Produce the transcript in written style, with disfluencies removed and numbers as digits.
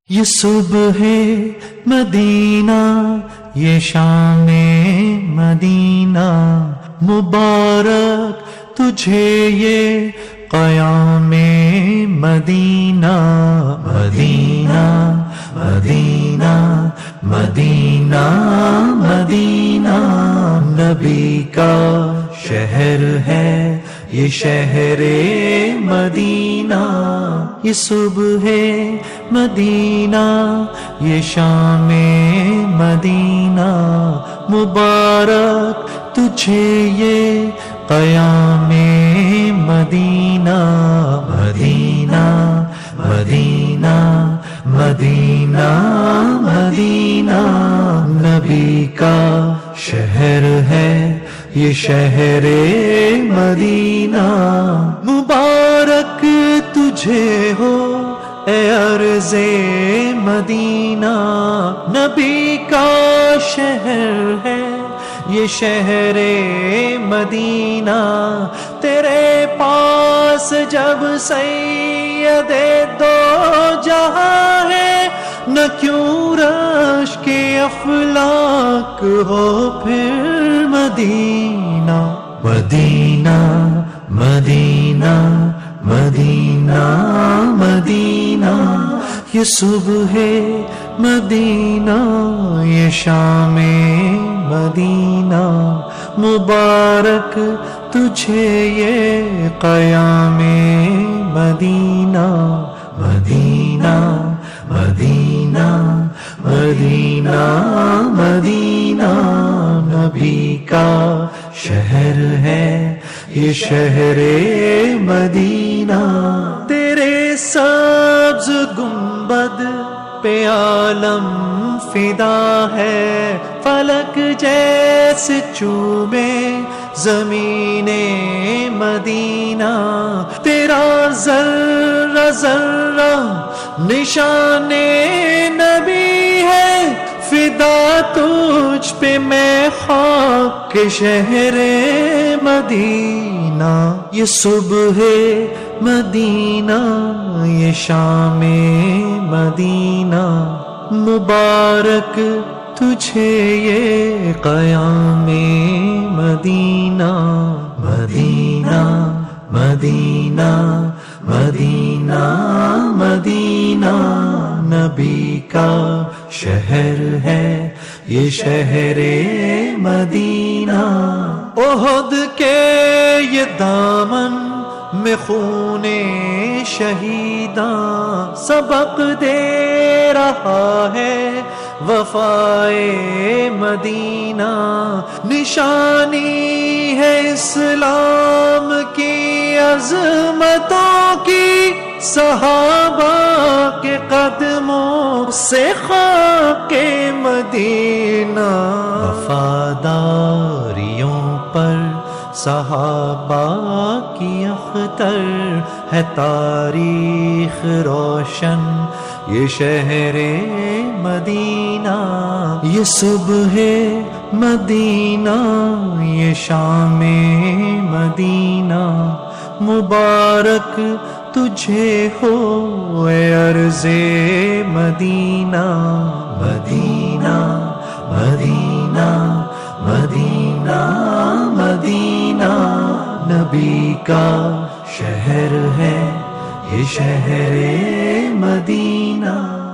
یہ صبح مدینہ یہ شام مدینہ مبارک تجھے یہ قیام مدینہ مدینہ مدینہ مدینہ مدینہ نبی کا شہر ہے یہ شہر مدینہ یہ صبح مدینہ یہ شام مدینہ مبارک تجھے یہ قیام مدینہ مدینہ مدینہ مدینہ مدینہ نبی کا شہر ہے یہ شہر مدینہ مبارک تجھے ہو اے عرض مدینہ نبی کا شہر ہے یہ شہر مدینہ تیرے پاس جب سید دو جہاں ہے نہ کیوں رش کے افلاک ہو پھر مدینہ مدینہ مدینہ مدینہ مدینہ یہ صبح مدینہ یہ شام مدینہ مبارک تجھے یہ قیام مدینہ مدینہ مدینہ مدینہ مدینہ نبی کا شہر ہے یہ شہر مدینہ تیرے سبز گنبد پہ عالم فدا ہے فلک جیسے چومے زمین مدینہ تیرا ذرہ ذرہ نشان نبی ہے فدا تجھ پہ میں خاک کے شہر مدینہ یہ صبح مدینہ یہ شام مدینہ مبارک تجھے یہ قیام مدینہ مدینہ مدینہ مدینہ مدینہ نبی کا شہر ہے یہ شہر مدینہ احد کے یہ دامن میں خون شہیداں سبق دے رہا ہے وفائے مدینہ نشانی ہے اسلام کی عظمتوں کی صحابہ کے قدموں سے خاک مدینہ وفاداریوں پر صحابہ کی اختر ہے تاریخ روشن یہ شہر مدینہ یہ صبح مدینہ یہ شام مدینہ مبارک تجھے ہو اے عرض مدینہ مدینہ مدینہ مدینہ مدینہ نبی کا شہر ہے یہ شہر مدینہ